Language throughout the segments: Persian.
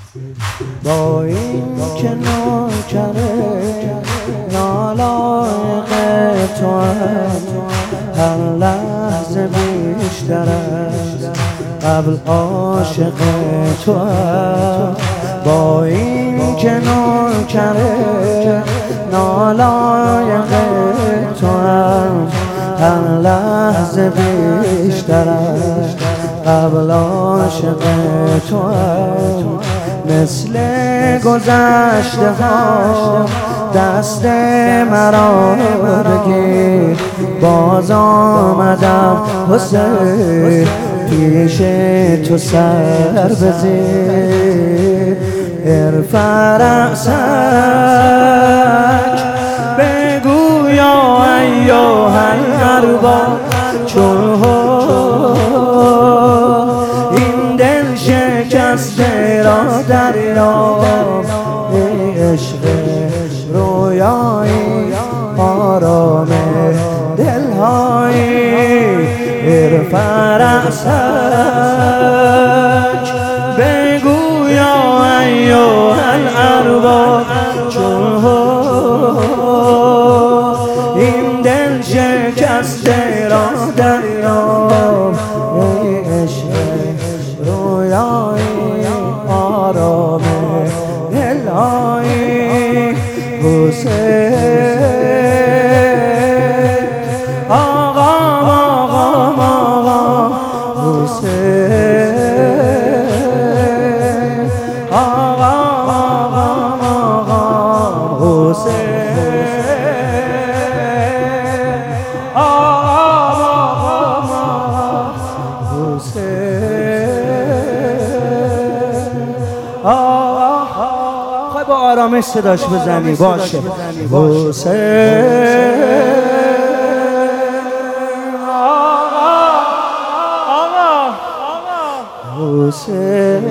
با این که نوکره نالایق توام، هر لحظه بیشتر از قبل عاشق توام. با این که نوکره نالایق توام، هر لحظه بیشتر از قبل عاشق توام. مثل گذشته ها دست مرا بگیر، باز آمدم حسین پیش تو سر بزیر. ارفع رأسک بگو یا ایها الارباب، چون این دل شکسته را دریاب. عشق رویایی آرام دلهایی، ارفع رأسک بگو یا ایها الارباب، چون این دل شکسته را دریاب. عشق رویایی آرام دلهایی، حسین آقا حسین آقا حسین خواهی با آرامش صداش بزنی باشه. حسین حسین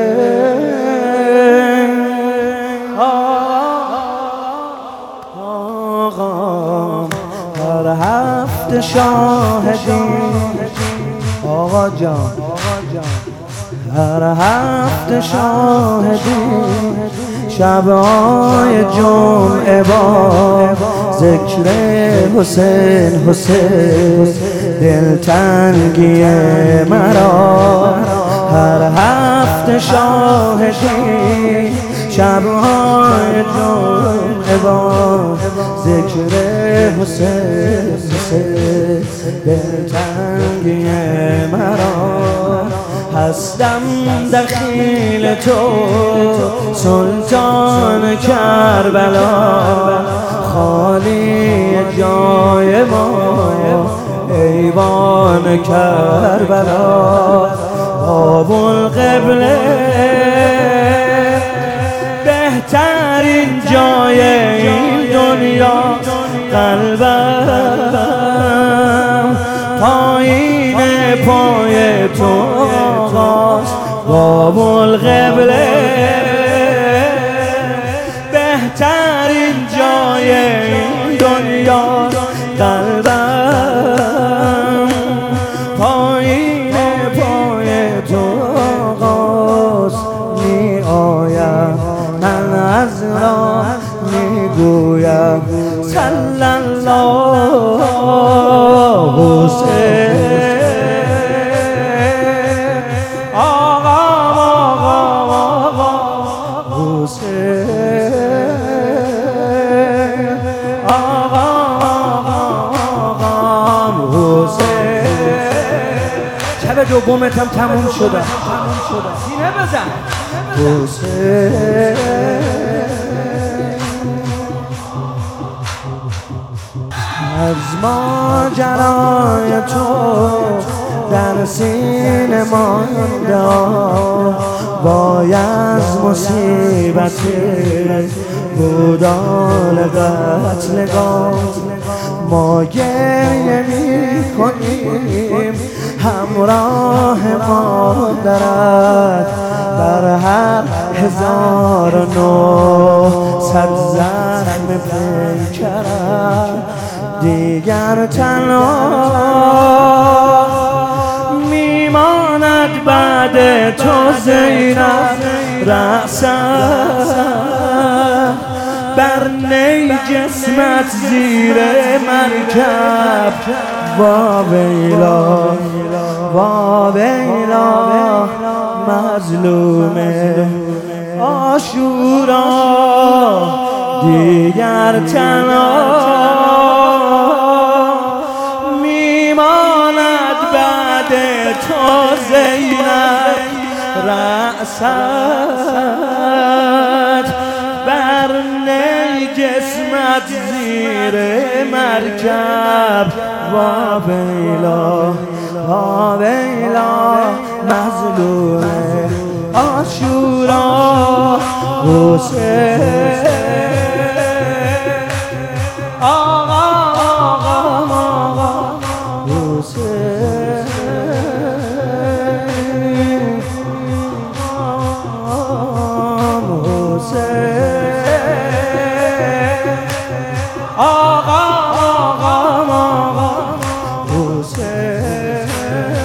آقا، هر هفته شاهدیم آقا جان، هر هفته شاهدیم شب‌های جمعه با ذکر حسین حسین، دلتنگی مرا هر هفته شاهدیم شب‌های جمعه با ذکر حسین حسین، دلتنگی مرا. هستم دخیل تو سلطان کربلا، خالی جای ما ایوان کربلا. باب‌القبله بهترین جای این دنیا، قلبم پایین پای تو آقاست. باب‌القبله بهترین جای این دنیا، قلبم پایین پای تو آقاست. می آیم من از راه می گویم صلی الله حسین آقا حسین آقا حسین. شب دومت هم تموم شده، سینه بزن حسین. از ماجرای تو در سینه مانده، باید مصیبتی بودال قتلگاه. ما گریه می‌کنیم همراه مادرت، بر هر 1900 زخم پیکرت. دیگر تنها میماند بعد تو زینب، رأسم بر نی جسمت زیر مرکب واویلا واویلا مظلوم عاشورا دیگر تنها میماند بعد تو زینب رأست بر نی جسمت زیر مرکب واویلا واویلا مظلوم عاشورا حسین آقا حسین آقا حسین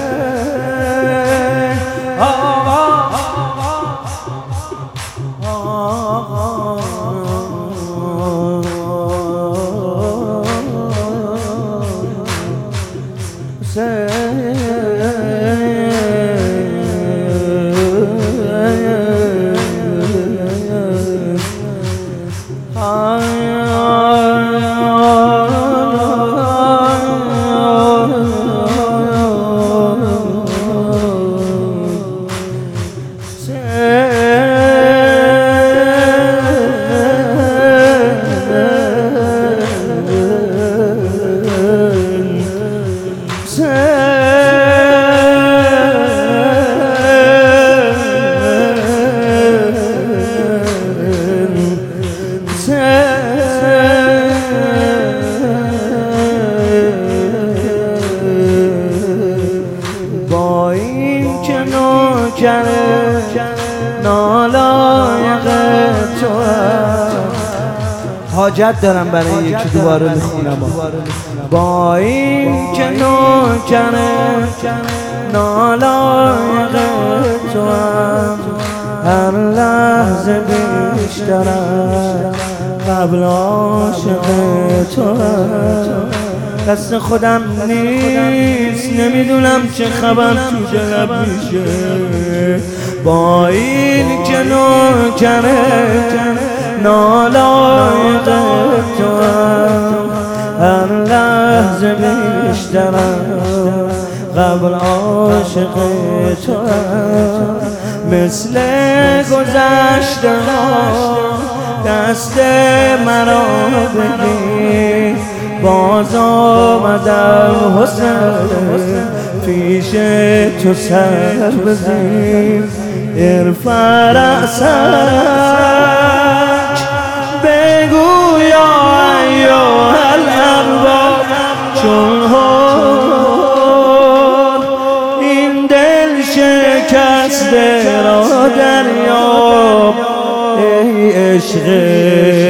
با این که نوکر نالایق تو حاجت دارم برای یکی دوباره میخونم با این که نوکر نالایق تو هر لحظه بیشترم قبل عاشق تو دست خودم نیست نمیدونم چه خبر تو دلم میشه با این که نوکره نالایق تو هر لحظه بیشترم قبل عاشق تو مثل گذشته ها دست مرا بگیر باز آمدم حسین پیش تو سر بزیر ارفع رأسک بگو یا ایها الارباب چون این دل شکسته را دریاب ای عشق